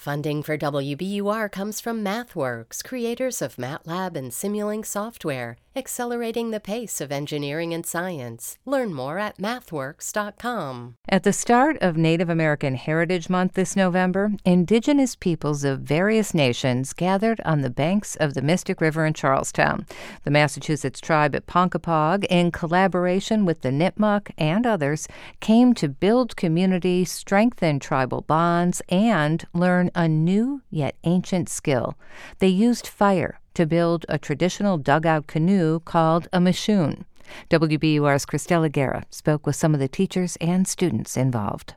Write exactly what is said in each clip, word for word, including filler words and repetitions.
Funding for W B U R comes from MathWorks, creators of MATLAB and Simulink software, accelerating the pace of engineering and science. Learn more at mathworks dot com. At the start of Native American Heritage Month this November, indigenous peoples of various nations gathered on the banks of the Mystic River in Charlestown. The Massachusetts tribe at Ponkapog, in collaboration with the Nipmuc and others, came to build community, strengthen tribal bonds, and learn a new yet ancient skill. They used fire to build a traditional dugout canoe called a Mashun. W B U R's Christella Guerra spoke with some of the teachers and students involved.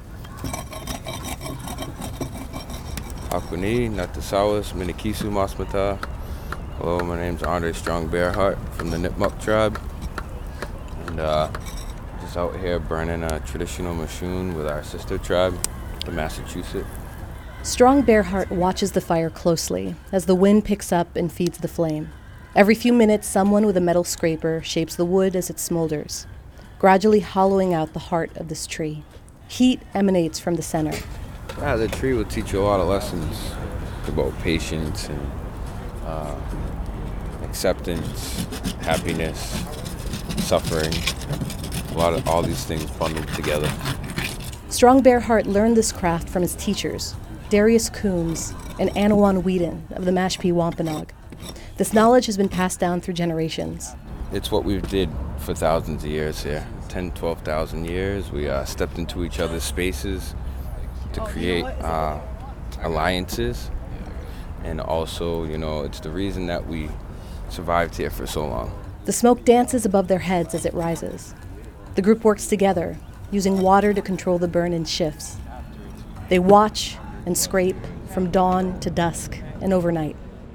Akuni, Natasawas, Minikisu, Masmata. Hello, my name's Andre Strong Bearheart from the Nipmuc tribe. And uh, just out here burning a traditional Mashun with our sister tribe, the Massachusetts. Strong Bearheart watches the fire closely as the wind picks up and feeds the flame. Every few minutes, someone with a metal scraper shapes the wood as it smolders, gradually hollowing out the heart of this tree. Heat emanates from the center. Yeah, the tree will teach you a lot of lessons about patience and uh, acceptance, happiness, suffering, a lot of all these things bundled together. Strong Bearheart learned this craft from his teachers, Darius Coombs and Anawan Whedon of the Mashpee Wampanoag. This knowledge has been passed down through generations. It's what we did for thousands of years here, ten, twelve thousand years. We uh, stepped into each other's spaces to create uh, alliances. And also, you know, it's the reason that we survived here for so long. The smoke dances above their heads as it rises. The group works together, using water to control the burn in shifts. They watch and scrape from dawn to dusk and overnight.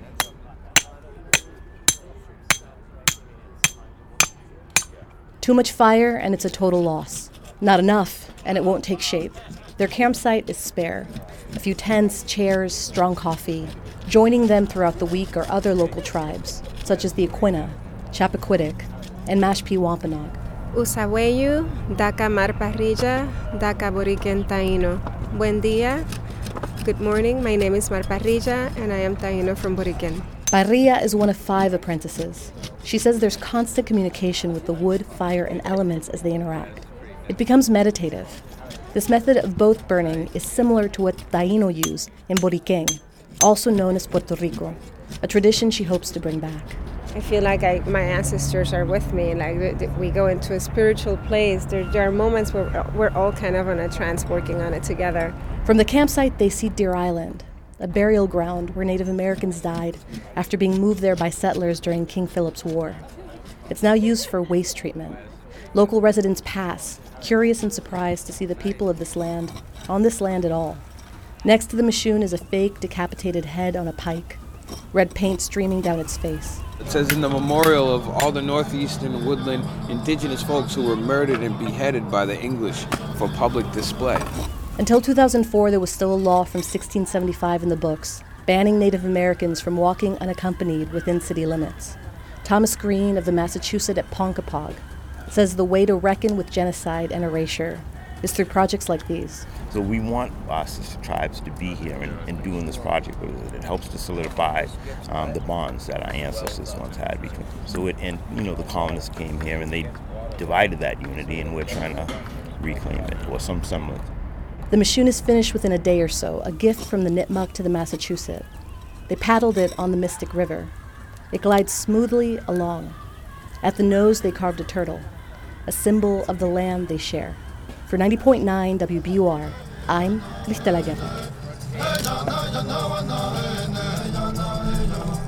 Too much fire and it's a total loss. Not enough and it won't take shape. Their campsite is spare. A few tents, chairs, strong coffee. Joining them throughout the week are other local tribes, such as the Aquinnah, Chappaquiddick, and Mashpee Wampanoag. Usawayu, Daka Marparrilla, Daka Boriquen Taino. Buen dia. Good morning, my name is Marparrilla, and I am Taino from Boriquen. Parrilla is one of five apprentices. She says there's constant communication with the wood, fire, and elements as they interact. It becomes meditative. This method of both burning is similar to what Taino use in Boriquen, also known as Puerto Rico, a tradition she hopes to bring back. I feel like I, my ancestors are with me. Like we go into a spiritual place. There, there are moments where we're all kind of on a trance working on it together. From the campsite, they see Deer Island, a burial ground where Native Americans died after being moved there by settlers during King Philip's War. It's now used for waste treatment. Local residents pass, curious and surprised to see the people of this land on this land at all. Next to the Mashun is a fake decapitated head on a pike, red paint streaming down its face. It says in the memorial of all the northeastern woodland indigenous folks who were murdered and beheaded by the English for public display. Until two thousand four, there was still a law from sixteen seventy-five in the books, banning Native Americans from walking unaccompanied within city limits. Thomas Green of the Massachusetts at Ponkapog says the way to reckon with genocide and erasure is through projects like these. So we want our sister tribes to be here and, and doing this project with it. It helps to solidify um, the bonds that our ancestors once had between them. So it, and you know, the colonists came here and they divided that unity, and we're trying to reclaim it, or some semblance. The Mashun is finished within a day or so, a gift from the Nipmuc to the Massachusetts. They paddled it on the Mystic River. It glides smoothly along. At the nose, they carved a turtle, a symbol of the land they share. For ninety point nine W B U R, I'm Christella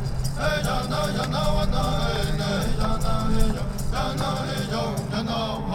Guerra.